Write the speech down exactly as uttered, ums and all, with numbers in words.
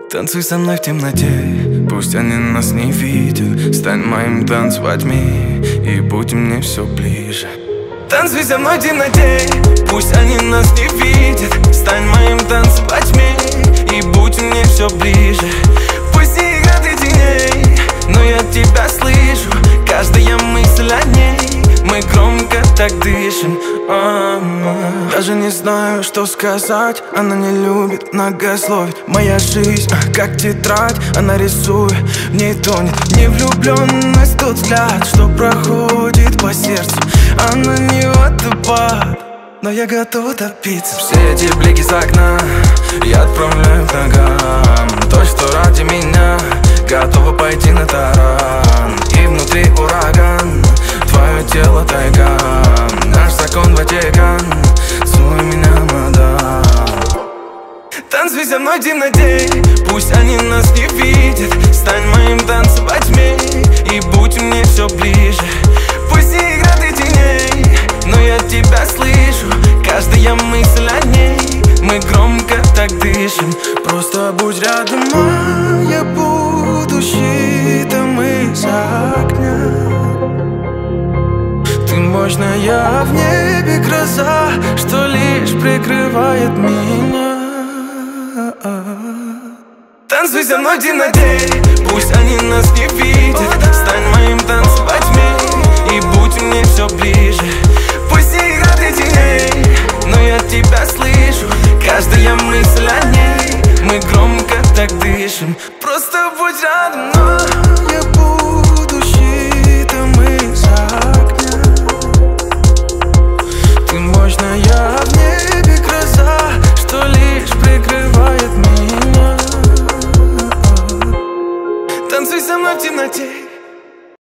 Танцуй со мной в темноте, пусть они нас не видят. Стань моим танцем во тьме и будь мне все ближе. Танцуй со мной в темноте, пусть они нас не видят. Стань моим танцем во тьме и будь мне все ближе. Пусть не играет и теней, но я тебя слышу. Каждая мысль о ней, мы громко так дышим. А-а-а. Даже не знаю, что сказать. Она не любит многословить. Моя жизнь, как тетрадь, она рисует, в ней тонет невлюбленность, тот взгляд, что проходит по сердцу. Она не водопад, но я готов утопиться. Все эти блики с окна я отправляю к ногам. То, что ради меня готова пойти на таран. И внутри ураган, твое тело тайга. Наш закон Ватикан, целуй меня, мадам. Танцуй со мной в темноте, пусть они нас не видят. Стань моим танцем во тьме и будь мне все ближе. Пусть не играет и теней, но я тебя слышу. Каждая мысль о ней, мы громко так дышим. Просто будь рядом, а я буду щитом из огня. Ты мощная в небе гроза, что лишь прикрывает меня. Танцуй со мной в темноте, пусть они нас не видят. Стань моим танцем во тьме и будь мне все ближе. Пусть не играет и теней, но я тебя слышу. Каждая мысль о ней, мы громко так дышим. Просто будь рядом, но я буду щитом из огня. Ты мощная в небе гроза, что лишь прикрывает меня. Танцуй со мной в темноте,